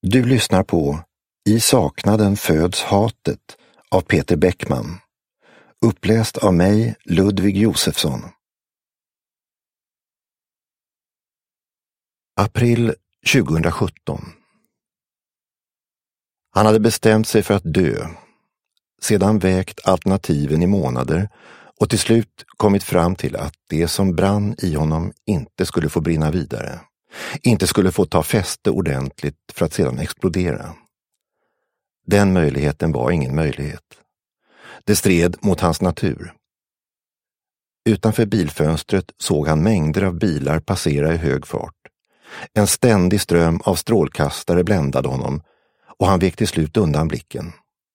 Du lyssnar på I saknaden föds hatet av Peter Bäckman. Uppläst av mig, Ludvig Josefsson. April 2017. Han hade bestämt sig för att dö. Sedan vägt alternativen i månader och till slut kommit fram till att det som brann i honom inte skulle få brinna vidare. Inte skulle få ta fäste ordentligt för att sedan explodera. Den möjligheten var ingen möjlighet. Det stred mot hans natur. Utanför bilfönstret såg han mängder av bilar passera i hög fart. En ständig ström av strålkastare bländade honom och han vek till slut undan blicken.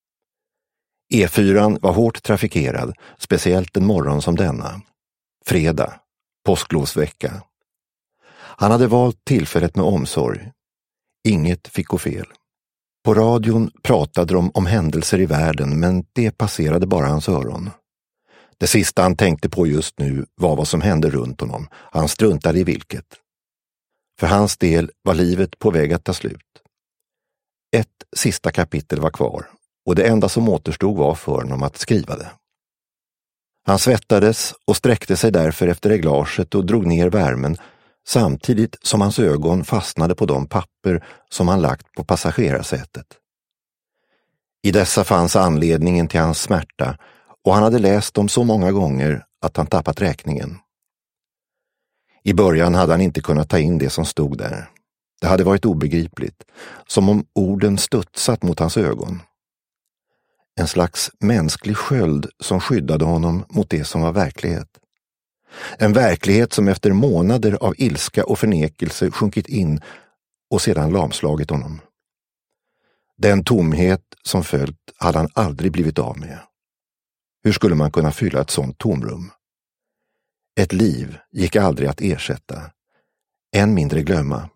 E4 var hårt trafikerad, speciellt en morgon som denna. Fredag, påsklovsvecka. Han hade valt tillfället med omsorg. Inget fick gå fel. På radion pratade de om händelser i världen, men det passerade bara hans öron. Det sista han tänkte på just nu var vad som hände runt honom. Han struntade i vilket. För hans del var livet på väg att ta slut. Ett sista kapitel var kvar och det enda som återstod var för honom att skriva det. Han svettades och sträckte sig därför efter reglaget och drog ner värmen samtidigt som hans ögon fastnade på de papper som han lagt på passagerarsätet. I dessa fanns anledningen till hans smärta och han hade läst dem så många gånger att han tappat räkningen. I början hade han inte kunnat ta in det som stod där. Det hade varit obegripligt, som om orden studsat mot hans ögon. En slags mänsklig sköld som skyddade honom mot det som var verklighet. En verklighet som efter månader av ilska och förnekelse sjunkit in och sedan lamslagit honom. Den tomhet som följt hade han aldrig blivit av med. Hur skulle man kunna fylla ett sådant tomrum? Ett liv gick aldrig att ersätta, än mindre glömma.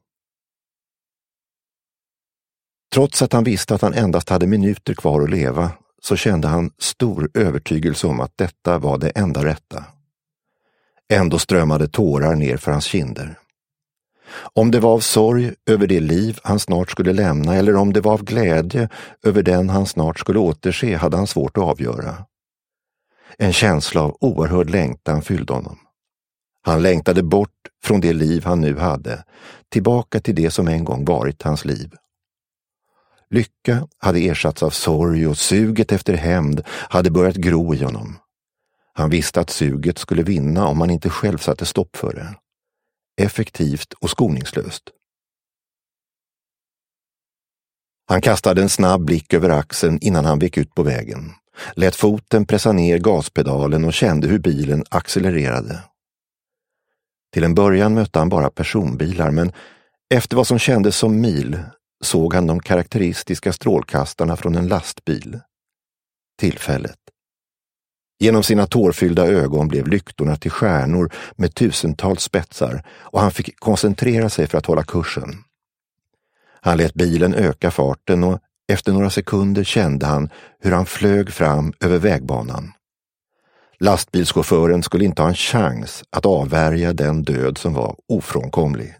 Trots att han visste att han endast hade minuter kvar att leva så kände han stor övertygelse om att detta var det enda rätta. Ändå strömmade tårar ner för hans kinder. Om det var av sorg över det liv han snart skulle lämna eller om det var av glädje över den han snart skulle återse hade han svårt att avgöra. En känsla av oerhörd längtan fyllde honom. Han längtade bort från det liv han nu hade, tillbaka till det som en gång varit hans liv. Lycka hade ersatts av sorg och suget efter hämnd hade börjat gro i honom. Han visste att suget skulle vinna om man inte själv satte stopp för det. Effektivt och skoningslöst. Han kastade en snabb blick över axeln innan han vek ut på vägen. Lät foten pressa ner gaspedalen och kände hur bilen accelererade. Till en början mötte han bara personbilar, men efter vad som kändes som mil såg han de karaktäristiska strålkastarna från en lastbil. Tillfället. Genom sina tårfyllda ögon blev lyktorna till stjärnor med tusentals spetsar och han fick koncentrera sig för att hålla kursen. Han lät bilen öka farten och efter några sekunder kände han hur han flög fram över vägbanan. Lastbilschauffören skulle inte ha en chans att avvärja den död som var ofrånkomlig.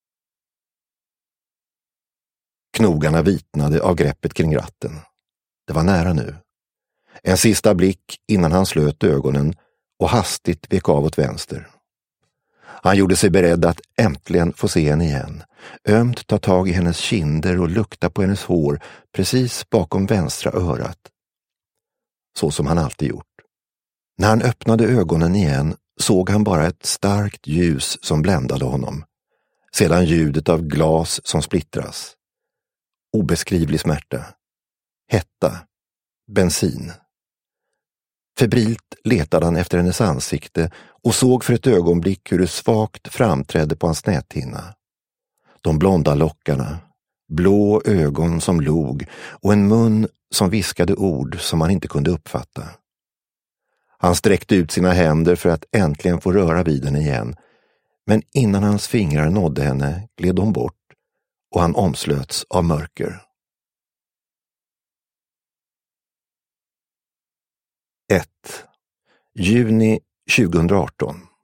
Knogarna vitnade av greppet kring ratten. Det var nära nu. En sista blick innan han slöt ögonen och hastigt vek av åt vänster. Han gjorde sig beredd att äntligen få se henne igen. Ömt ta tag i hennes kinder och lukta på hennes hår precis bakom vänstra örat. Så som han alltid gjort. När han öppnade ögonen igen såg han bara ett starkt ljus som bländade honom. Sedan ljudet av glas som splittras. Obeskrivlig smärta. Hetta. Bensin. Febrilt letade han efter hennes ansikte och såg för ett ögonblick hur det svagt framträdde på hans näthinna. De blonda lockarna, blå ögon som log och en mun som viskade ord som han inte kunde uppfatta. Han sträckte ut sina händer för att äntligen få röra vid henne igen, men innan hans fingrar nådde henne gled de bort och han omslöts av mörker. 1. Juni 2018.